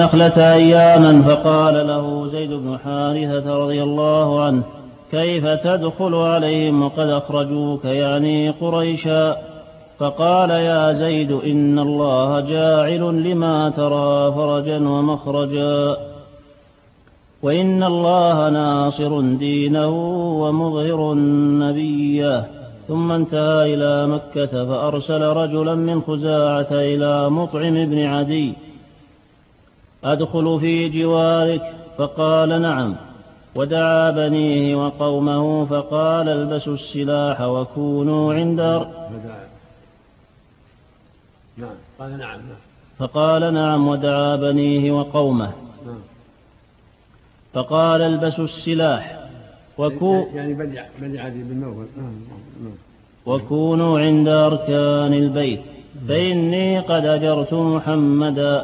نخلة أياما فقال له زيد بن حارثة رضي الله عنه: كيف تدخل عليهم وقد أخرجوك يعني قريشا؟ فقال: يا زيد إن الله جاعل لما ترى فرجا ومخرجا، وإن الله ناصر دينه ومظهر نبيه. ثم انتهى إلى مكة فأرسل رجلا من خزاعة إلى مطعم بن عدي: أدخل في جوارك؟ فقال: نعم. ودعا بنيه وقومه فقال: البسوا السلاح وكونوا عند فقال: نعم. ودعا بنيه وقومه فقال: البسوا السلاح وكونوا عند أركان البيت فإني قد أجرت محمدا.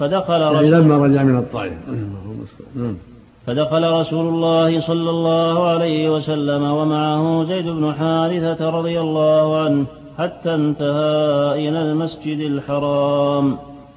فدخل رسول الله صلى الله عليه وسلم ومعه زيد بن حارثة رضي الله عنه حتى انتهى إلى المسجد الحرام.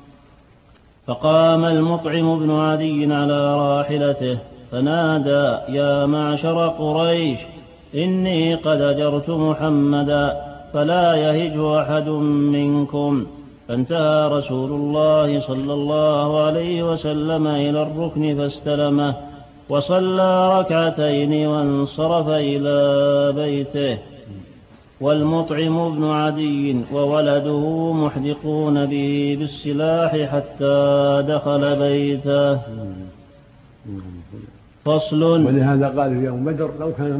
فقام المطعم بن عدي على راحلته فنادى: يا معشر قريش، إني قد أجرت محمدا فلا يهج أحد منكم. فانتهى رسول الله صلى الله عليه وسلم إلى الركن فاستلمه وصلى ركعتين وانصرف إلى بيته، والمطعم بن عدي وولده محدقون به بالسلاح حتى دخل بيته. فصل. ولهذا قال في يوم بدر: لو كان